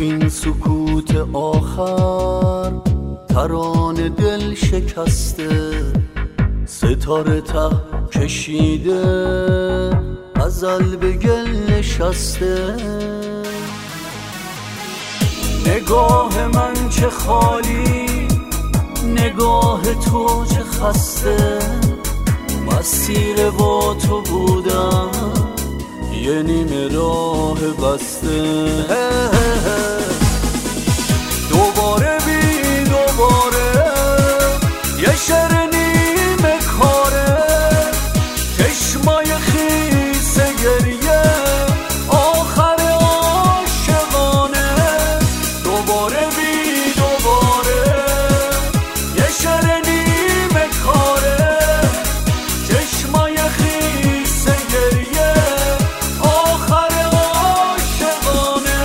این سکوت آخر ترانه دل شکسته، ستاره ته کشیده، غزل به گل نشسته. نگاه من چه خالی، نگاه تو چه خسته، مسیر با تو بودم یه نیمه راه بسته. دوباره بی دوباره یه شعر نیمه کاره، چشمای خیس گریه آخر عاشقانه. دوباره بی دوباره یه شعر نیمه کاره، چشمای خیس گریه آخر عاشقانه.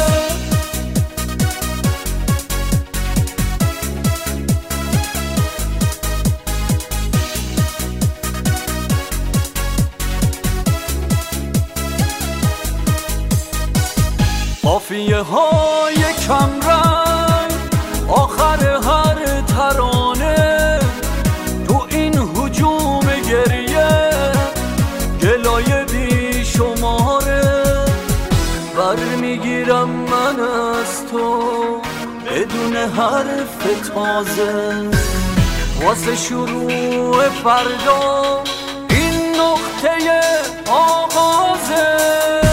قافیه های کم رنگ آخر هر ترانه، تو این هجوم گریه گلای بی شماره. برمیگیرم من از تو بدون حرف تازه، واسه شروع فردا این نقطه آغازه.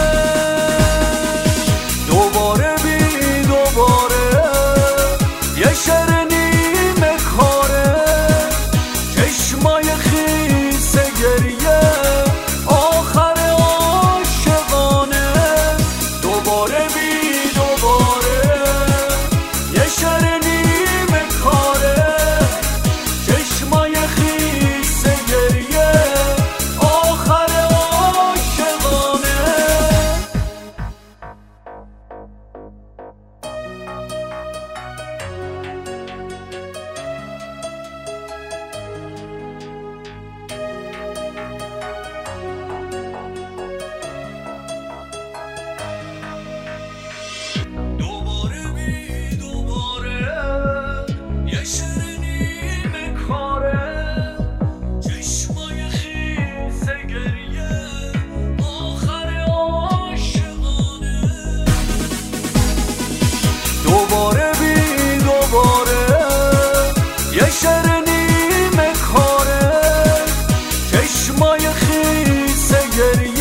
دوباره بی دوباره یه شعر نیمه کاره، چشمای خیس گریه آخر عاشقانه. دوباره بی دوباره یه شعر نیمه کاره، چشمای خیس گریه آخر عاشقانه. دوباره بی دوباره یه شعر نیمه کاره، چشمای خیس گریه آخر عاشقانه. دوباره بی دوباره یه شعر نیمه کاره، چشمای خیس گریه